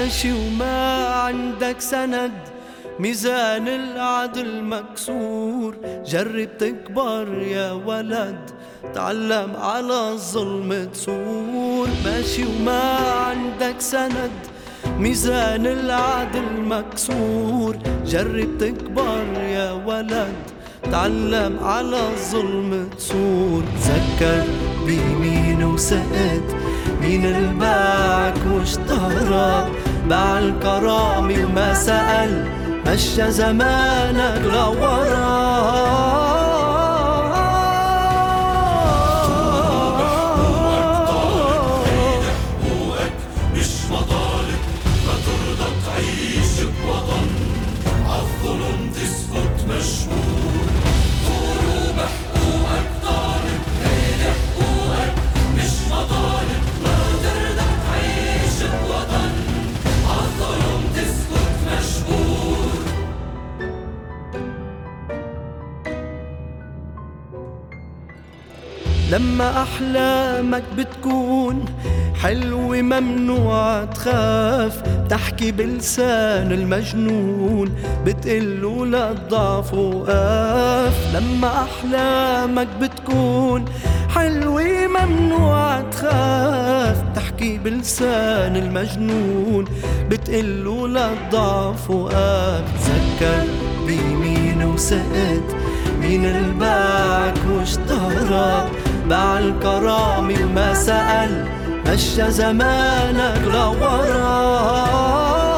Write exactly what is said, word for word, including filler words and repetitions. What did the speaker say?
ماشي وما عندك سند، ميزان العدل مكسور. جرب تكبر يا ولد، تعلم على الظلم تصور. ماشي وما عندك سند، ميزان العدل مكسور. جرب تكبر يا ولد، تعلم على الظلم تصور. تذكر بيمين وسقت، مين الباعك واشترى؟ باع الكرامة وما سأل، مشى زمانك لورا. لما أحلامك بتكون حلوة ممنوع تخاف، تحكي بلسان المجنون بتقله للضعف وقاف. لما أحلامك بتكون حلوة ممنوع تخاف، تحكي بلسان المجنون بتقله للضعف وقاف. تذكر بيمين وسقت، مين الباعك واشترى؟ باع الكرامة وما سأل، مشى زمانك لورا.